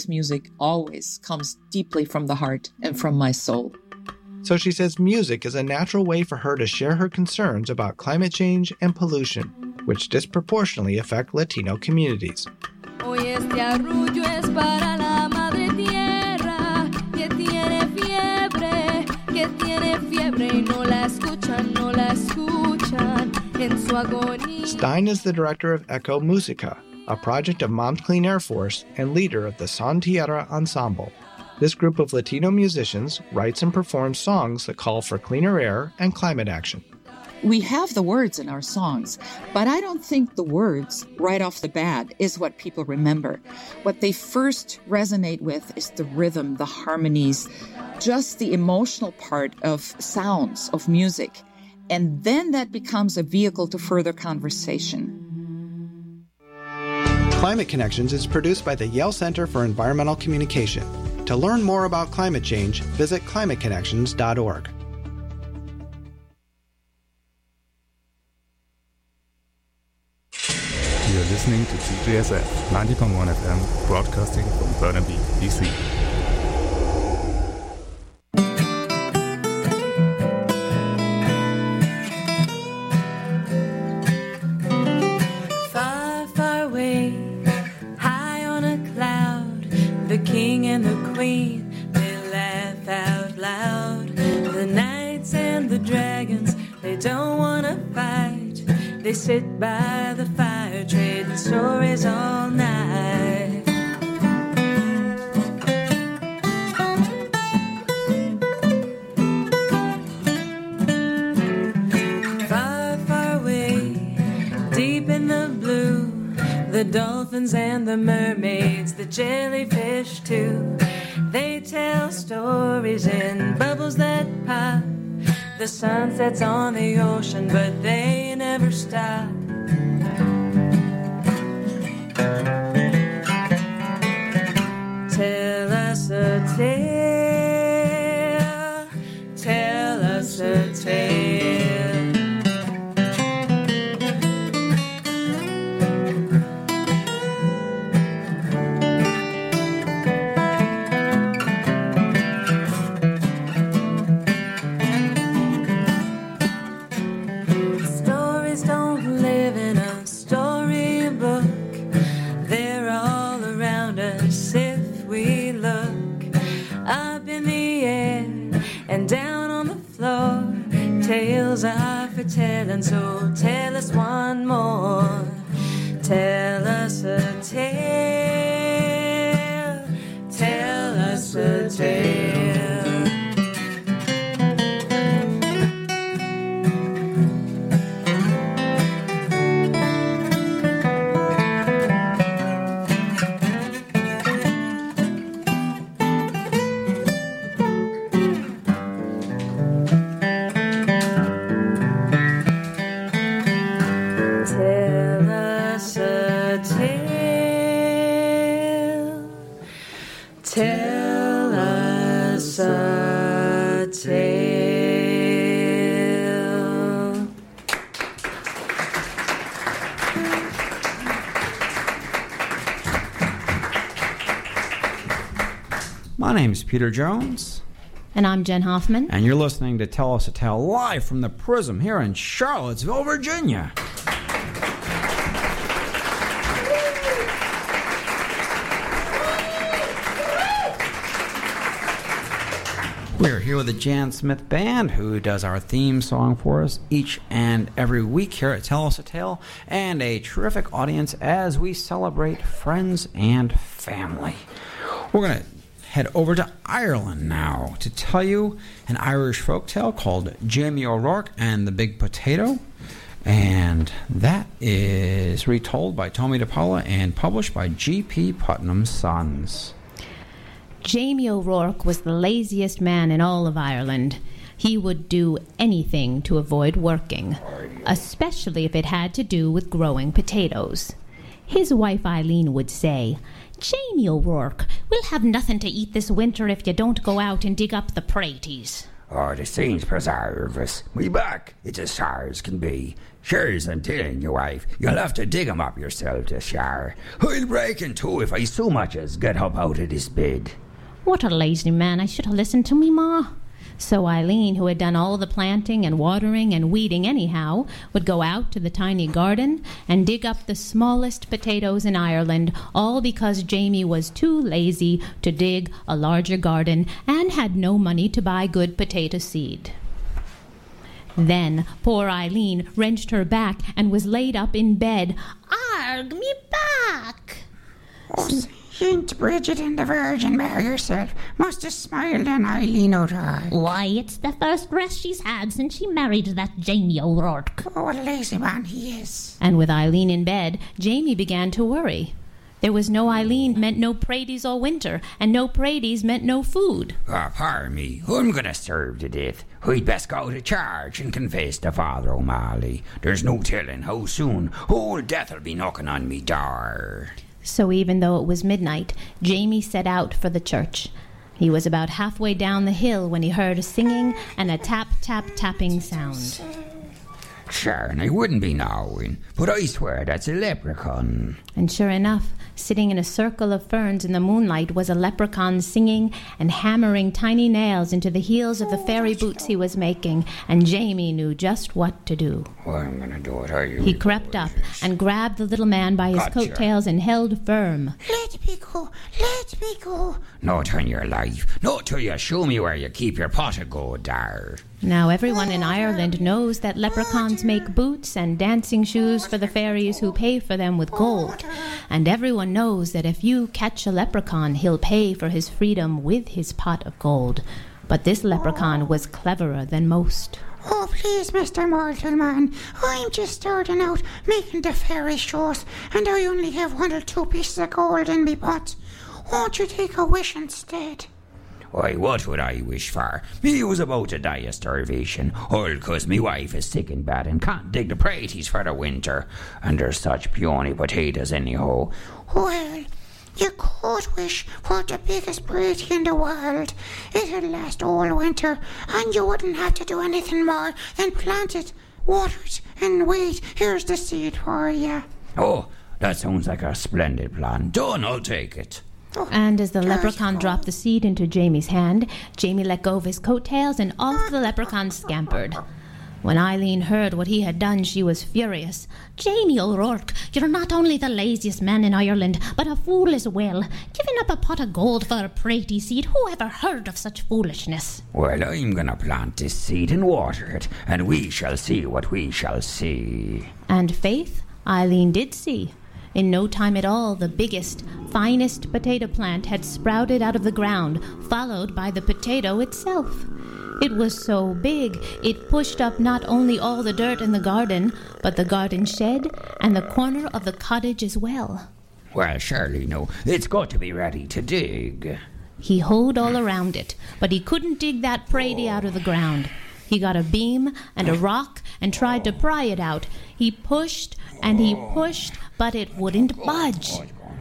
music always comes deeply from the heart and from my soul. So she says music is a natural way for her to share her concerns about climate change and pollution, which disproportionately affect Latino communities. Hoy este arrullo es para la madre tierra que tiene fiebre y no la escuchan en su agonía. Stein is the director of Eco Musica, a project of Moms Clean Air Force and leader of the Son Tierra Ensemble. This group of Latino musicians writes and performs songs that call for cleaner air and climate action. We have the words in our songs, but I don't think the words right off the bat is what people remember. What they first resonate with is the rhythm, the harmonies, just the emotional part of sounds, of music. And then that becomes a vehicle to further conversation. Climate Connections is produced by the Yale Center for Environmental Communication. To learn more about climate change, visit climateconnections.org. You're listening to CJSF 90.1 FM, broadcasting from Burnaby, DC. Far, far away, high on a cloud, the king and the queen, they laugh out loud. The knights and the dragons, they don't want to fight. They sit by the fire, trading stories all night. Far, far away, deep in the blue, the dolphins and the mermaids, the jellyfish too. They tell stories in bubbles that pop. The sun sets on the ocean, but they never stop. Tell us a tale, tell us a tale. Stories don't live in a storybook. They're all around us if we look. Up in the air and down on the floor. Tales are for telling, so tell us one more. Tell us a tale, tell us a tale. Tell us a tale. Tell us a tale. My name's Peter Jones. And I'm Jen Hoffman. And you're listening to Tell Us a Tale live from the Prism here in Charlottesville, Virginia. We're here with the Jan Smith Band, who does our theme song for us each and every week here at Tell Us a Tale, and a terrific audience as we celebrate friends and family. We're going to head over to Ireland now to tell you an Irish folktale called Jamie O'Rourke and the Big Potato. And that is retold by Tommy DePaula and published by G.P. Putnam's Sons. Jamie O'Rourke was the laziest man in all of Ireland. He would do anything to avoid working, especially if it had to do with growing potatoes. His wife Eileen would say, "Jamie O'Rourke, we'll have nothing to eat this winter if you don't go out and dig up the praties." Oh, the saints preserve us. Me back, it's as sore as can be. Sure's I'm telling you, wife, you'll have to dig 'em up yourself this shower. I'll break in two if I so much as get up out of this bed. What a lazy man. I should have listened to me ma. So Eileen, who had done all the planting and watering and weeding anyhow, would go out to the tiny garden and dig up the smallest potatoes in Ireland, all because Jamie was too lazy to dig a larger garden and had no money to buy good potato seed. Then poor Eileen wrenched her back and was laid up in bed. Arg, me back! Ain't Bridget and the Virgin Mary herself must have smiled on Eileen O'Reilly. Why, it's the first rest she's had since she married that Jamie O'Rourke. Oh, what a lazy man he is. And with Eileen in bed, Jamie began to worry. There was no Eileen meant no praties all winter, and no praties meant no food. Pardon me, I'm going to serve to death. I'd best go to church and confess to Father O'Malley. There's no telling how soon old death'll be knocking on me door. So even though it was midnight, Jamie set out for the church. He was about halfway down the hill when he heard a singing and a tap-tap-tapping sound. Sure, and I wouldn't be knowing, but I swear that's a leprechaun. And sure enough, sitting in a circle of ferns in the moonlight was a leprechaun singing and hammering tiny nails into the heels of the fairy boots he was making, and Jamie knew just what to do. Well, I'm going to do it, are you? He crept up and grabbed the little man by his coattails and held firm. Let me go, let me go. Not on your life, not till you show me where you keep your pot of gold there. Now everyone in Ireland knows that leprechauns make boots and dancing shoes for the fairies who pay for them with gold. And everyone knows that if you catch a leprechaun, he'll pay for his freedom with his pot of gold. But this leprechaun was cleverer than most. Oh, please, Mr. Mortal Man, I'm just starting out making the fairy shows, and I only have 1 or 2 pieces of gold in me pot. Won't you take a wish instead? Why, what would I wish for? Me was about to die of starvation, all 'cause me wife is sick and bad and can't dig the praties for the winter, and there's such peony potatoes anyhow. Well, you could wish for the biggest prairie in the world. It'd last all winter, and you wouldn't have to do anything more than plant it, water it, and wait. Here's the seed for you. Oh, that sounds like a splendid plan. Done, I'll take it. And as the leprechaun dropped the seed into Jamie's hand, Jamie let go of his coattails and off the leprechaun scampered. When Eileen heard what he had done, she was furious. Jamie O'Rourke, you're not only the laziest man in Ireland, but a fool as well. Giving up a pot of gold for a pratie seed, who ever heard of such foolishness? Well, I'm going to plant this seed and water it, and we shall see what we shall see. And faith, Eileen did see. In no time at all, the biggest, finest potato plant had sprouted out of the ground, followed by the potato itself. It was so big, it pushed up not only all the dirt in the garden, but the garden shed and the corner of the cottage as well. Well, surely no, it's got to be ready to dig. He hoed all around it, but he couldn't dig that pratie out of the ground. He got a beam and a rock and tried to pry it out. He pushed and he pushed, but it wouldn't budge.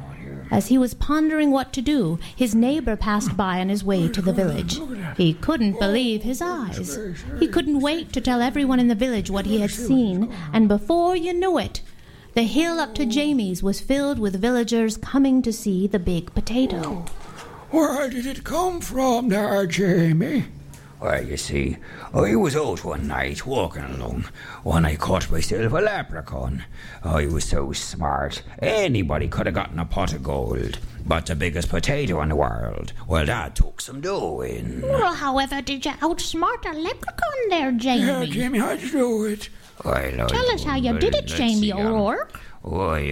As he was pondering what to do, his neighbor passed by on his way to the village. He couldn't believe his eyes. He couldn't wait to tell everyone in the village what he had seen, and before you knew it, the hill up to Jamie's was filled with villagers coming to see the big potato. Where did it come from there, Jamie? Well, you see, I was out one night walking along when I caught myself a leprechaun. I was so smart, anybody could have gotten a pot of gold. But the biggest potato in the world, well, that took some doing. Well, however did you outsmart a leprechaun there, Jamie? Yeah, Jamie, how'd you do it? Tell us how you did it, Jamie O'Rourke. I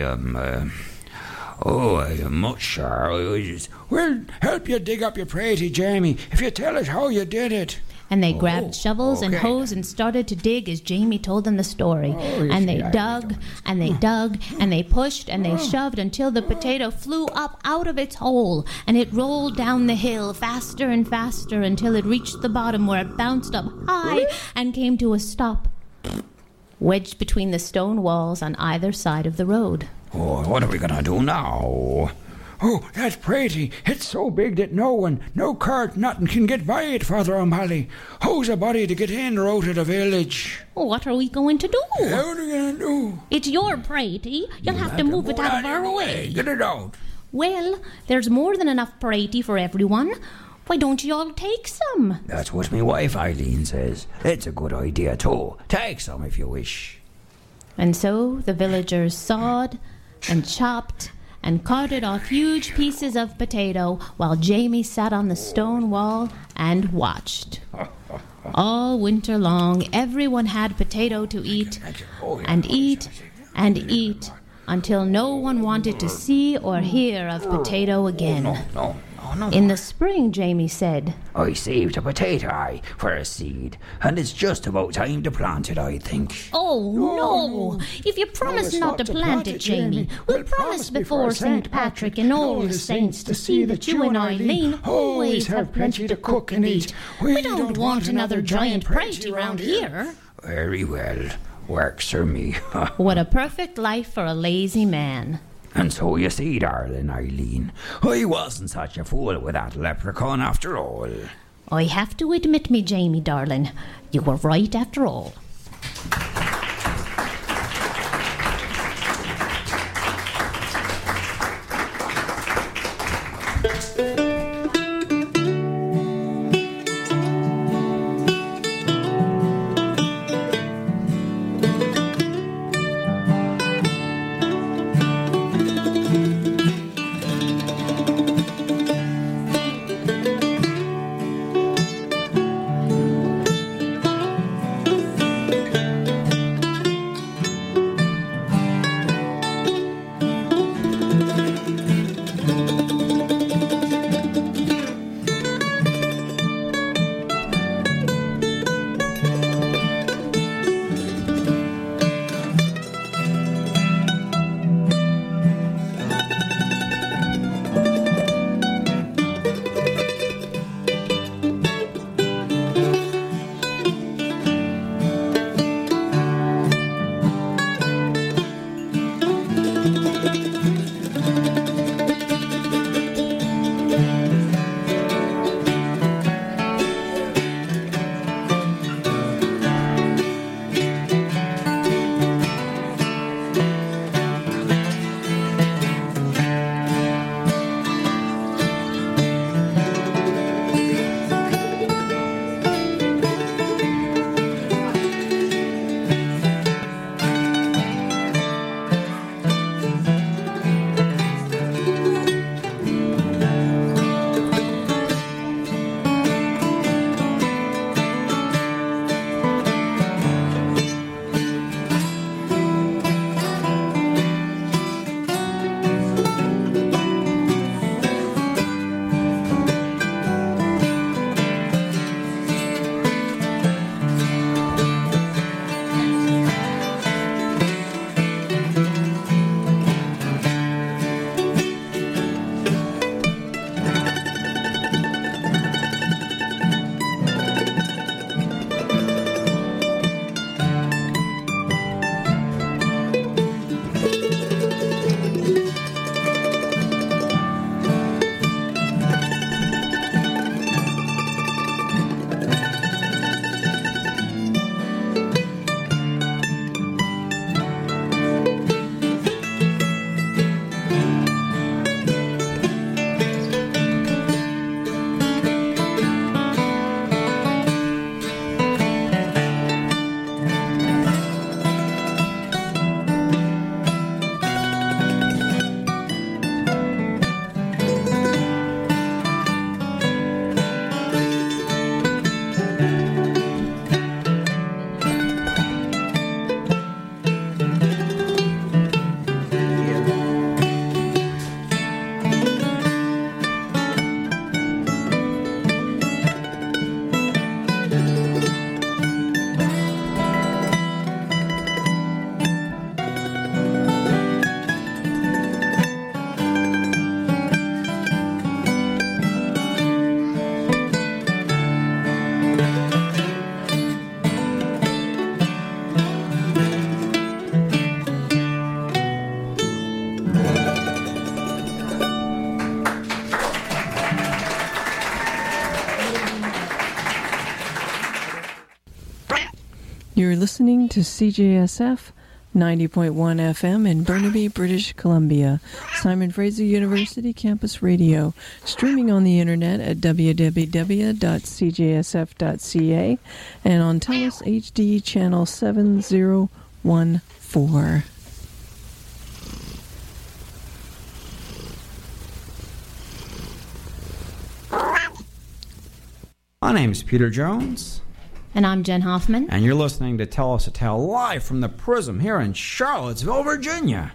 am not sure. We'll help you dig up your pratie, Jamie, if you tell us how you did it. And they grabbed shovels and hoes and started to dig as Jamie told them the story. And they dug, and they dug, and they pushed, and they shoved until the potato flew up out of its hole, and it rolled down the hill faster and faster until it reached the bottom, where it bounced up high and came to a stop, wedged between the stone walls on either side of the road. Oh, what are we going to do now? Oh, that pratie, it's so big that no cart, nothing can get by it, Father O'Malley. How's a body to get in or out of the village? What are we going to do? How are we going to do? It's your pratie. You'll have to move it out of our way. Get it out. Well, there's more than enough pratie for everyone. Why don't you all take some? That's what my wife Eileen says. It's a good idea too. Take some if you wish. And so the villagers sawed and chopped and carted off huge pieces of potato while Jamie sat on the stone wall and watched. All winter long, everyone had potato to eat and eat and eat until no one wanted to see or hear of potato again. No. In the spring, Jamie said, I saved a potato for a seed, and it's just about time to plant it, I think. Oh, no. If you promise not to plant it, Jamie, we'll promise before St. Patrick and all the saints to see that you and Eileen always have plenty to cook and eat. We don't want another giant pratie round here. Very well. Works for me. What a perfect life for a lazy man. And so you see, darling Eileen, I wasn't such a fool with that leprechaun after all. I have to admit me, Jamie, darling, you were right after all. You're listening to CJSF 90.1 FM in Burnaby, British Columbia, Simon Fraser University Campus Radio, streaming on the internet at www.cjsf.ca and on TELUS HD channel 7014. My name's Peter Jones. And I'm Jen Hoffman. And you're listening to Tell Us a Tale live from the Prism here in Charlottesville, Virginia.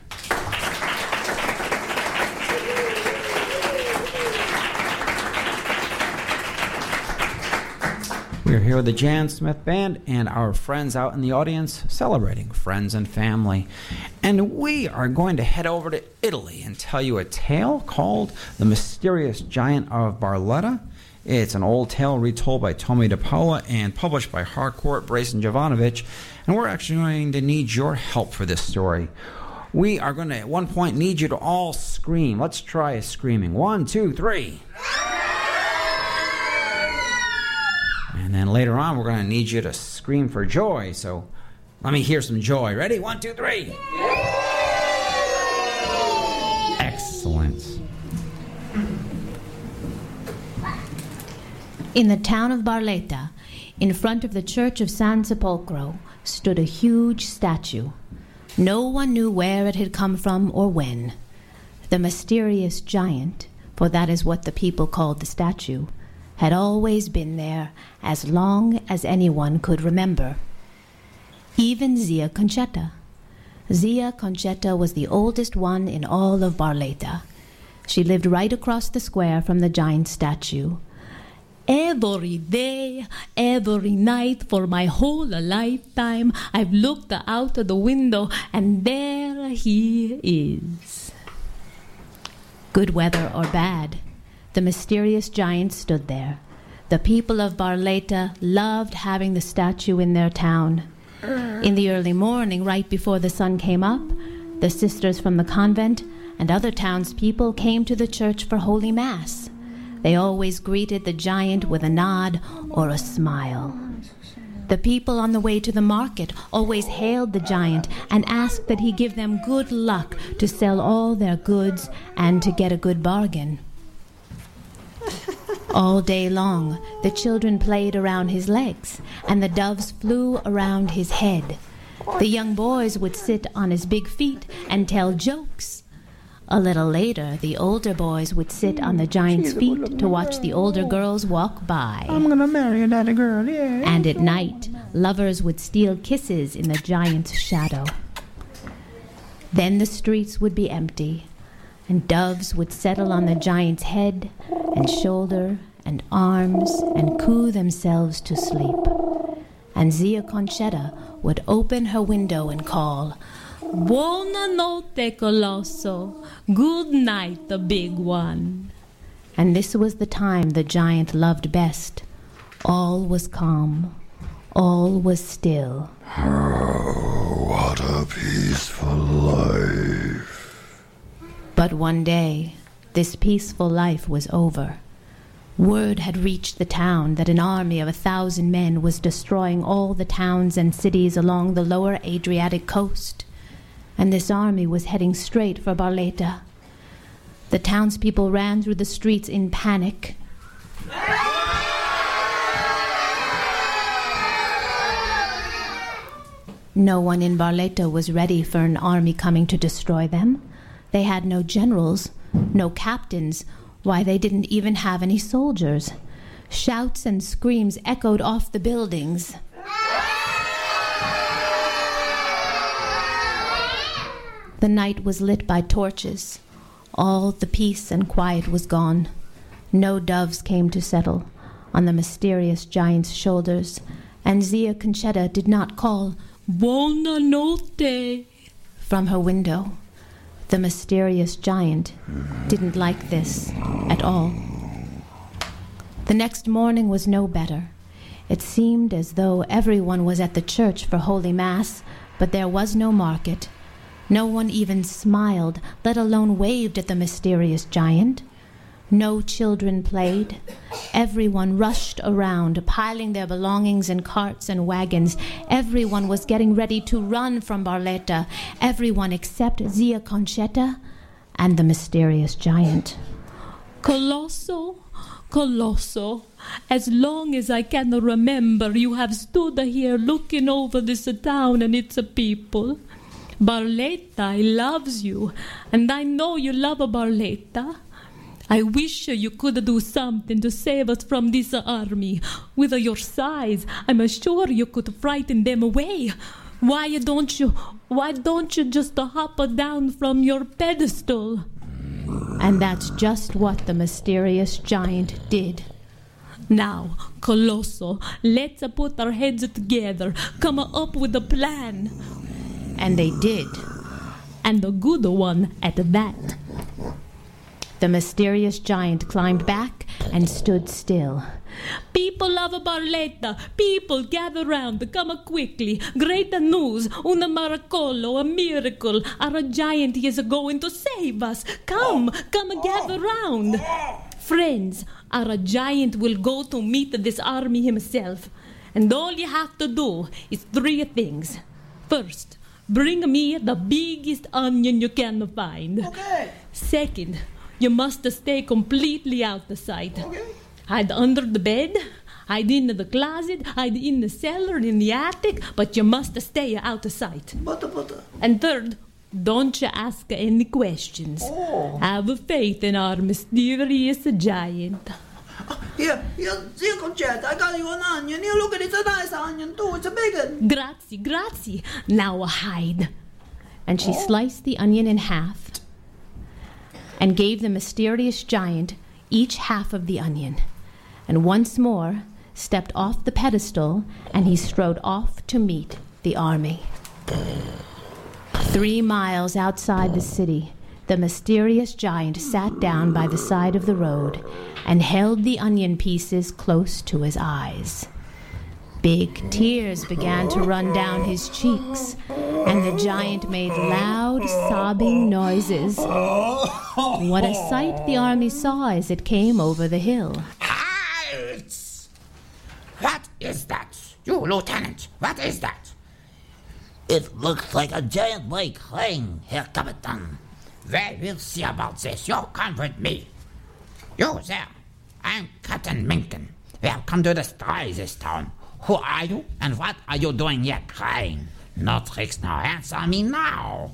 We're here with the Jan Smith Band and our friends out in the audience celebrating friends and family. And we are going to head over to Italy and tell you a tale called The Mysterious Giant of Barletta. It's an old tale retold by Tommy DePaula and published by Harcourt, Brace, and Jovanovich. And we're actually going to need your help for this story. We are going to, at one point, need you to all scream. Let's try screaming. 1, 2, 3. And then later on, we're going to need you to scream for joy. So let me hear some joy. Ready? 1, 2, 3. Excellent. In the town of Barletta, in front of the church of San Sepolcro, stood a huge statue. No one knew where it had come from or when. The mysterious giant, for that is what the people called the statue, had always been there as long as anyone could remember. Even Zia Concetta. Zia Concetta was the oldest one in all of Barletta. She lived right across the square from the giant statue. Every day, every night, for my whole lifetime, I've looked out of the window, and there he is. Good weather or bad, the mysterious giant stood there. The people of Barletta loved having the statue in their town. In the early morning, right before the sun came up, the sisters from the convent and other townspeople came to the church for Holy Mass. They always greeted the giant with a nod or a smile. The people on the way to the market always hailed the giant and asked that he give them good luck to sell all their goods and to get a good bargain. All day long, the children played around his legs, and the doves flew around his head. The young boys would sit on his big feet and tell jokes. A little later, the older boys would sit on the giant's feet to watch the older girls walk by. I'm gonna marry that girl, yeah. And at night, lovers would steal kisses in the giant's shadow. Then the streets would be empty, and doves would settle on the giant's head and shoulder and arms and coo themselves to sleep. And Zia Concetta would open her window and call, "Buonanotte, Colosso. Good night, the big one." And this was the time the giant loved best. All was calm. All was still. Oh, what a peaceful life. But one day, this peaceful life was over. Word had reached the town that an army of 1,000 men was destroying all the towns and cities along the lower Adriatic coast. And this army was heading straight for Barletta. The townspeople ran through the streets in panic. No one in Barletta was ready for an army coming to destroy them. They had no generals, no captains. Why, they didn't even have any soldiers. Shouts and screams echoed off the buildings. The night was lit by torches. All the peace and quiet was gone. No doves came to settle on the mysterious giant's shoulders, and Zia Concetta did not call "Buonanotte" from her window. The mysterious giant didn't like this at all. The next morning was no better. It seemed as though everyone was at the church for Holy Mass, but there was no market. No one even smiled, let alone waved at the mysterious giant. No children played. Everyone rushed around, piling their belongings in carts and wagons. Everyone was getting ready to run from Barletta. Everyone except Zia Conchetta and the mysterious giant. Colosso, Colosso, as long as I can remember, you have stood here looking over this town and its people. Barletta loves you, and I know you love Barletta. I wish you could do something to save us from this army. With your size, I'm sure you could frighten them away. Why don't you just hop down from your pedestal? And that's just what the mysterious giant did. Now, Colosso, let's put our heads together, come up with a plan. And they did. And a good one at that. The mysterious giant climbed back and stood still. People of Barletta, people gather round, come quickly. Great news, un miracolo, a miracle. Our giant is going to save us. Come gather round. Friends, our giant will go to meet this army himself. And all you have to do is 3 things. First, bring me the biggest onion you can find. Okay. Second, you must stay completely out of sight. Okay. Hide under the bed, hide in the closet, hide in the cellar, in the attic, but you must stay out of sight. But. And third, don't you ask any questions. Oh. Have faith in our mysterious giant. Here, Zia Conchetta, I got you an onion. Here, look at it, it's a nice onion too, it's a big one. Grazie. Now hide. And she sliced the onion in half and gave the mysterious giant each half of the onion, and once more stepped off the pedestal, and he strode off to meet the army. 3 miles outside the city, the mysterious giant sat down by the side of the road and held the onion pieces close to his eyes. Big tears began to run down his cheeks, and the giant made loud, sobbing noises. What a sight the army saw as it came over the hill. Halt! What is that? You, Lieutenant, what is that? It looks like a giant lake thing, Herr Captain. Well, we'll see about this. You come with me. You there. I'm Captain Minkin. We have come to destroy this town. Who are you, and what are you doing here crying? No tricks, no answer me now.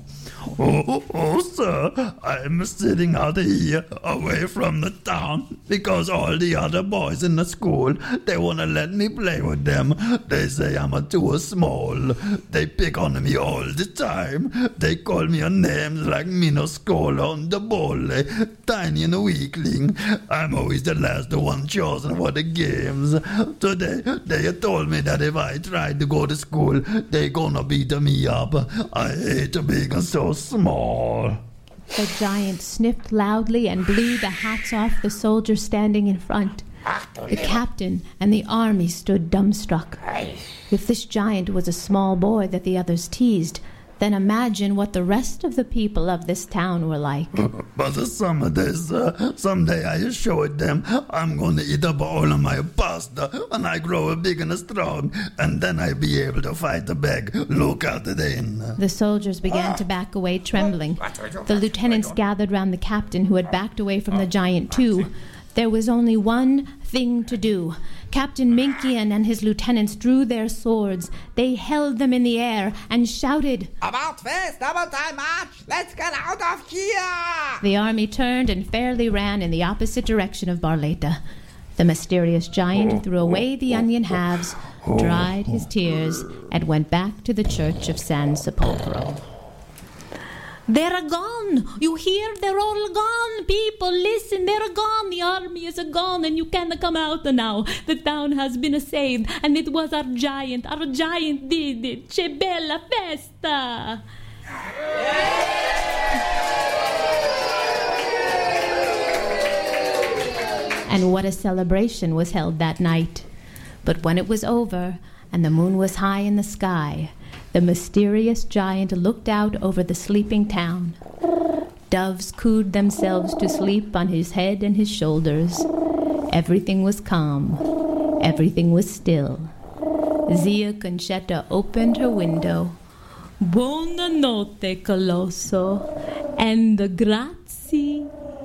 Oh, sir, I'm sitting out here away from the town because all the other boys in the school, they want to let me play with them. They say I'm too small. They pick on me all the time. They call me names like Minuscolo and the Bolle, tiny and weakling. I'm always the last one chosen for the games. Today, they told me that if I tried to go to school, they gonna beat me up. I hate being so small. The giant sniffed loudly and blew the hats off the soldiers standing in front. The captain and the army stood dumbstruck. If this giant was a small boy that the others teased, then imagine what the rest of the people of this town were like. But some of this, someday I showed them I'm going to eat up all of my pasta when I grow big and strong, and then I'll be able to fight back. Look out then. The soldiers began to back away, trembling. The lieutenants gathered round the captain, who had backed away from the giant too. There was only one thing to do. Captain Minkian and his lieutenants drew their swords. They held them in the air and shouted, "About face, double time march! Let's get out of here!" The army turned and fairly ran in the opposite direction of Barletta. The mysterious giant threw away the onion halves, dried his tears, and went back to the church of San Sepolcro. They're gone. You hear? They're all gone. People, listen. They're gone. The army is gone, and you can come out now. The town has been saved, and it was our giant. Our giant did it. Che bella festa. And what a celebration was held that night. But when it was over, and the moon was high in the sky, the mysterious giant looked out over the sleeping town. Doves cooed themselves to sleep on his head and his shoulders. Everything was calm. Everything was still. Zia Concetta opened her window. Buonanotte, Colosso, and grazie.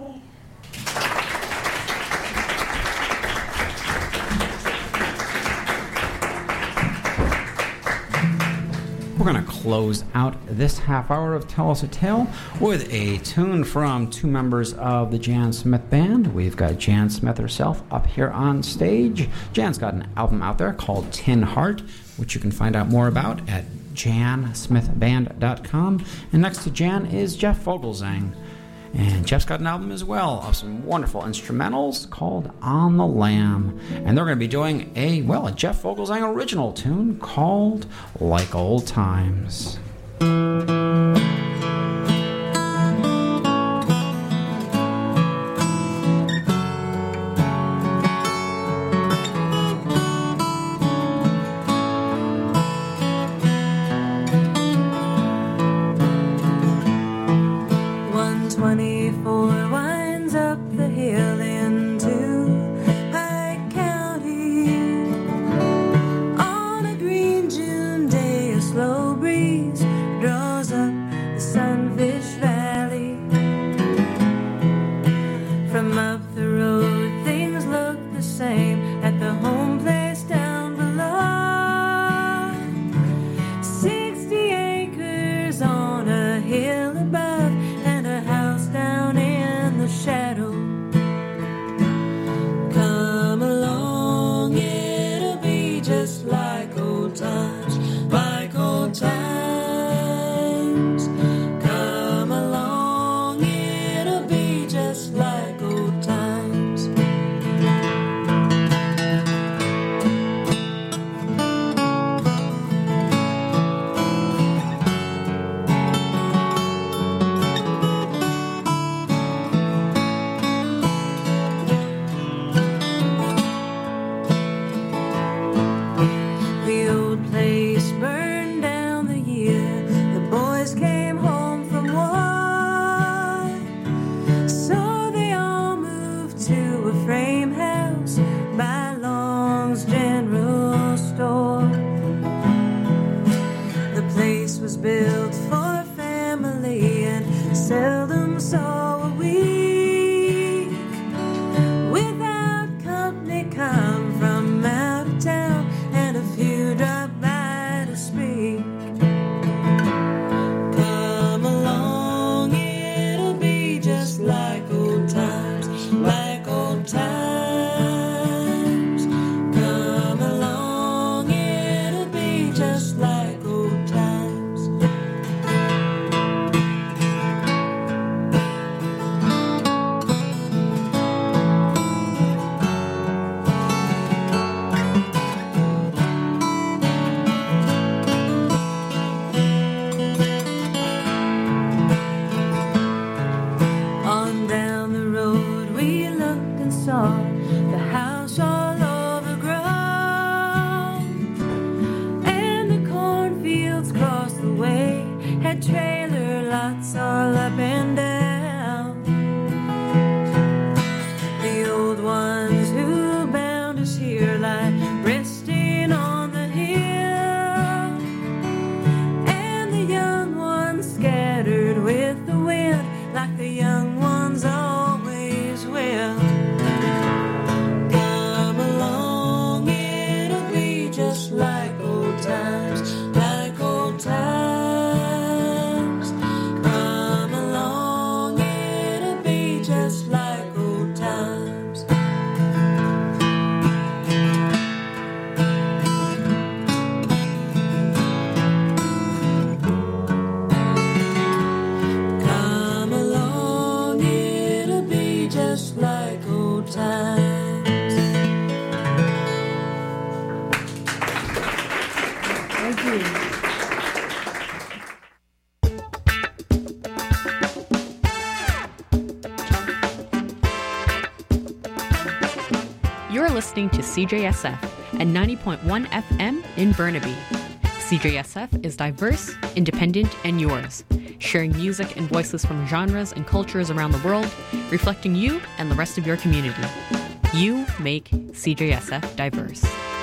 We're going to close out this half hour of Tell Us a Tale with a tune from two members of the Jan Smith Band. We've got Jan Smith herself up here on stage. Jan's got an album out there called Tin Heart, which you can find out more about at jansmithband.com. And next to Jan is Jeff Vogelzang. And Jeff's got an album as well of some wonderful instrumentals called On the Lamb. And they're going to be doing a Jeff Vogelzang original tune called Like Old Times. Listening to CJSF at 90.1 FM in Burnaby. CJSF is diverse, independent, and yours. sharing music and voices from genres and cultures around the world, reflecting you and the rest of your community. You make CJSF diverse.